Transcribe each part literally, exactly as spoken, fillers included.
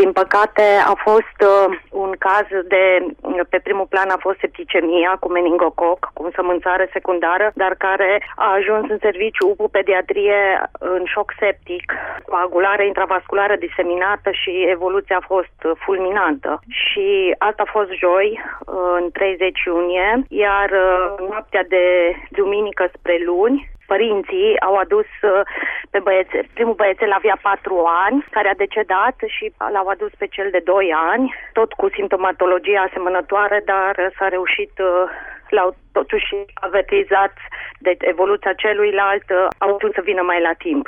Din păcate a fost uh, un caz de, pe primul plan a fost septicemia cu meningococ, cu însămânțare secundară, dar care a ajuns în serviciu U P U Pediatrie în șoc septic, coagulare intravasculară diseminată și evoluția a fost fulminantă. Și asta a fost joi, în treizeci iunie, iar noaptea de duminică spre luni, părinții au adus pe băiețel, primul băiețel avea patru ani, care a decedat și l-au adus pe cel de doi ani, tot cu simptomatologie asemănătoare, dar s-a reușit, l-au totuși avertizat de evoluția celuilalt, au putut să vină mai la timp.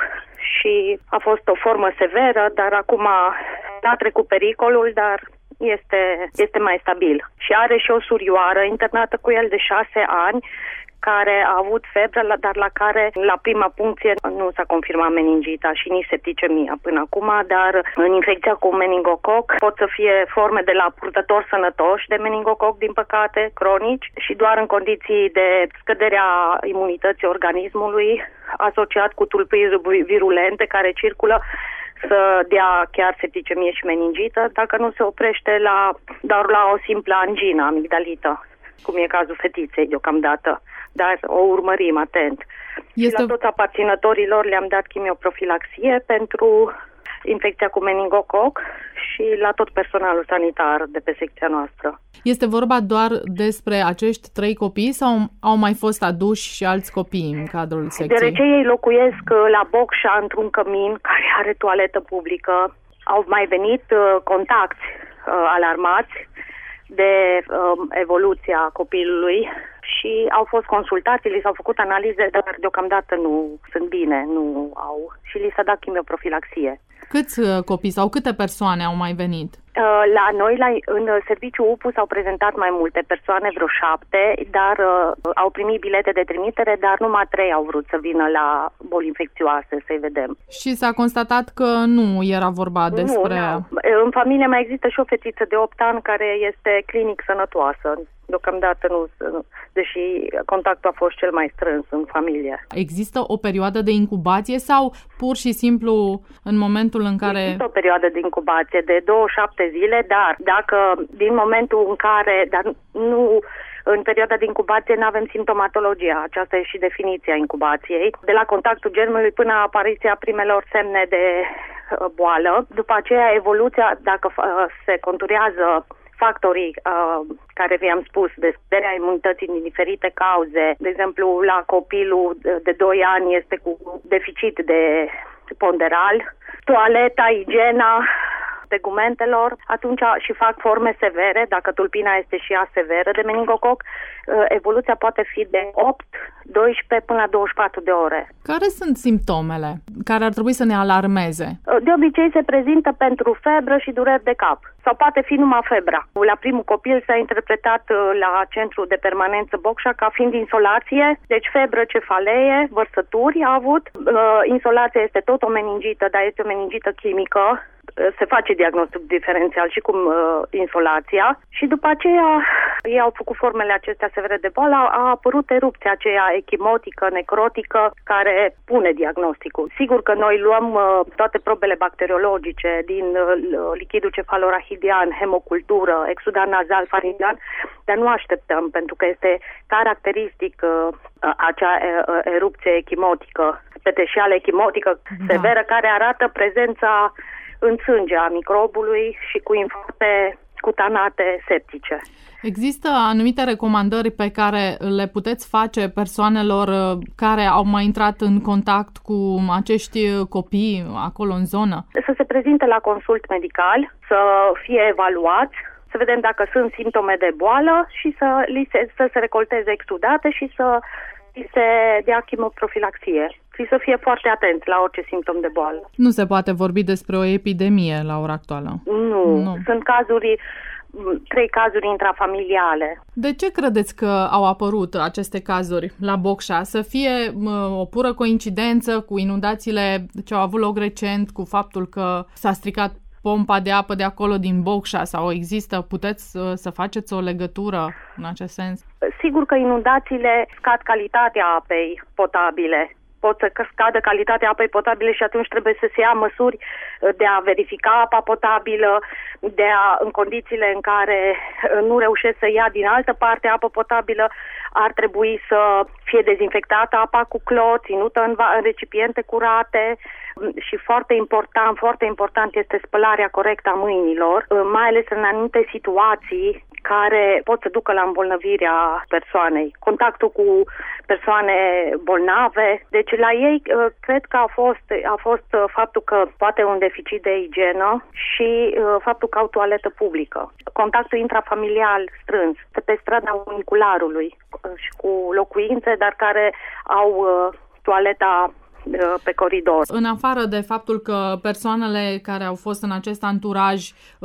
Și a fost o formă severă, dar acum n-a trecut pericolul, dar este, este mai stabil. Și are și o surioară internată cu el de șase ani, care a avut febră, dar la care la prima puncție nu s-a confirmat meningita și nici septicemia până acum, dar în infecția cu meningococ pot să fie forme de la purtători sănătoși de meningococ, din păcate, cronici, și doar în condiții de scăderea imunității organismului, asociat cu tulpiri virulente care circulă, să dea chiar septicemie și meningită, dacă nu se oprește la, doar la o simplă angină amigdalită, cum e cazul fetiței deocamdată. Dar o urmărim atent. Este... Și la toți aparținătorilor le-am dat chimioprofilaxie pentru infecția cu meningococ și la tot personalul sanitar de pe secția noastră. Este vorba doar despre acești trei copii sau au mai fost aduși și alți copii în cadrul secției? Deoarece ei locuiesc la Bocșa, într-un cămin care are toaletă publică. Au mai venit contacti alarmați de uh, evoluția copilului și au fost consultați, li s-au făcut analize, dar deocamdată nu sunt bine, nu au și li s-a dat chimioprofilaxie. Câți uh, copii sau câte persoane au mai venit? Uh, la noi, la, în serviciul U P U s-au prezentat mai multe persoane, vreo șapte, dar uh, au primit bilete de trimitere, dar numai trei au vrut să vină la boli infecțioase, să-i vedem. Și s-a constatat că nu era vorba despre... Nu, nu. În familie mai există și o fetiță de opt ani care este clinic sănătoasă. Deocamdată nu, deși contactul a fost cel mai strâns în familie. Există o perioadă de incubație sau pur și simplu în momentul în care... Există o perioadă de incubație de douăzeci și șapte zile, dar dacă din momentul în care, dar nu în perioada de incubație nu avem simptomatologia, aceasta e și definiția incubației, de la contactul germului până apariția primelor semne de boală. După aceea evoluția, dacă se conturează factorii uh, care vi-am spus, de scăderea imunității din diferite cauze, de exemplu la copilul de doi ani este cu deficit de ponderal, toaleta, igiena tegumentelor, atunci și fac forme severe, dacă tulpina este și ea severă de meningococ, evoluția poate fi de opt, doisprezece până la douăzeci și patru de ore. Care sunt simptomele care ar trebui să ne alarmeze? De obicei se prezintă pentru febră și dureri de cap. Sau poate fi numai febra. La primul copil s-a interpretat la centru de permanență Bocșa ca fiind insolație, deci febră, cefalee, vărsături a avut. Insolația este tot o meningită, dar este o meningită chimică. Se face diagnostic diferențial și cum uh, insolația și după aceea ei au făcut formele acestea severe de boală, a apărut erupția aceea echimotică, necrotică, care pune diagnosticul. Sigur că noi luăm uh, toate probele bacteriologice din uh, lichidul cefalorahidian, hemocultură, exudat nazal, faringian, dar nu așteptăm pentru că este caracteristic uh, acea uh, erupție echimotică, peteșială echimotică severă, da, care arată prezența în sânge a microbului și cu infecte cutanate septice. Există anumite recomandări pe care le puteți face persoanelor care au mai intrat în contact cu acești copii acolo în zonă? Să se prezinte la consult medical, să fie evaluați, să vedem dacă sunt simptome de boală și să, li se, să se recolteze exudate și să li se dea chimioprofilaxie. Și să fie foarte atenți la orice simptom de boală. Nu se poate vorbi despre o epidemie la ora actuală. Nu, nu. Sunt cazuri, trei cazuri intrafamiliale. De ce credeți că au apărut aceste cazuri la Bocșa? Să fie o pură coincidență cu inundațiile ce au avut loc recent, cu faptul că s-a stricat pompa de apă de acolo din Bocșa sau există? Puteți să faceți o legătură în acest sens? Sigur că inundațiile scad calitatea apei potabile. pot să scadă calitatea apei potabile și atunci trebuie să se ia măsuri de a verifica apa potabilă, de a, în condițiile în care nu reușesc să ia din altă parte apă potabilă, ar trebui să fie dezinfectată apa cu clor, ținută în, în recipiente curate și foarte important, foarte important este spălarea corectă a mâinilor, mai ales în anumite situații care pot să ducă la îmbolnăvirea persoanei. Contactul cu persoane bolnave. Deci la ei cred că a fost, a fost faptul că poate un deficit de igienă și faptul că au toaletă publică. Contactul intrafamilial strâns, pe strada unicularului și cu locuințe, dar care au toaleta pe coridor. În afară de faptul că persoanele care au fost în acest anturaj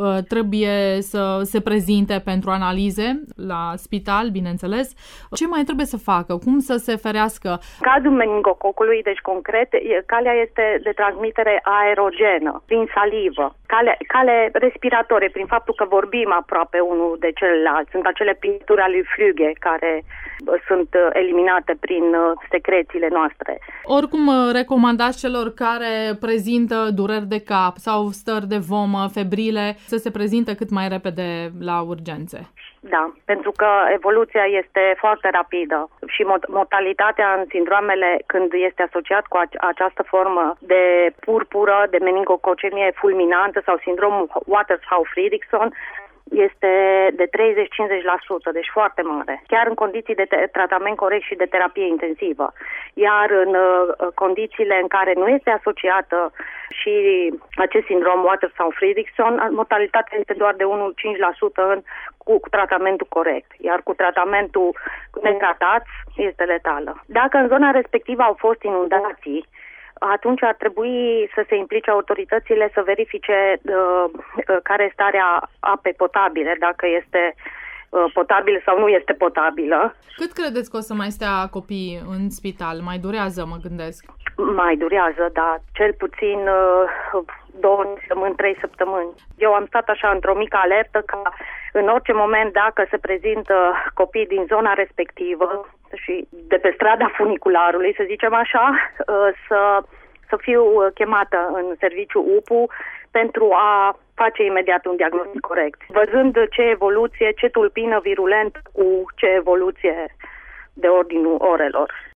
trebuie să se prezinte pentru analize la spital, bineînțeles, ce mai trebuie să facă? Cum să se ferească? În cazul meningococului, deci concret, calea este de transmitere aerogenă, prin salivă. Cale, cale respiratorie, prin faptul că vorbim aproape unul de celălalt. Sunt acele picturi ale lui Flügge care sunt eliminate prin secrețiile noastre. Oricum, recomandați celor care prezintă dureri de cap sau stări de vomă, febrile, să se prezinte cât mai repede la urgențe. Da, pentru că evoluția este foarte rapidă și mortalitatea în sindroamele, când este asociat cu această formă de purpură, de meningococemie fulminantă sau sindromul Waterhouse-Fridrichson, este de treizeci-cincizeci la sută, deci foarte mare, chiar în condiții de tratament corect și de terapie intensivă. Iar în uh, condițiile în care nu este asociată și acest sindrom Waterhouse-Fridrichson, mortalitatea este doar de unu virgulă cinci la sută în, cu, cu tratamentul corect, iar cu tratamentul netratat este letală. Dacă în zona respectivă au fost inundații, atunci ar trebui să se implice autoritățile să verifice uh, care este starea apei potabile, dacă este uh, potabilă sau nu este potabilă. Cât credeți că o să mai stea copiii în spital? Mai durează, mă gândesc. Mai durează, da. Cel puțin uh, două săptămâni, trei săptămâni. Eu am stat așa într-o mică alertă ca în orice moment, dacă se prezintă copii din zona respectivă și de pe strada funicularului, să zicem așa, să, să fiu chemată în serviciu U P U pentru a face imediat un diagnostic corect. Văzând ce evoluție, ce tulpină virulent cu ce evoluție de ordinul orelor.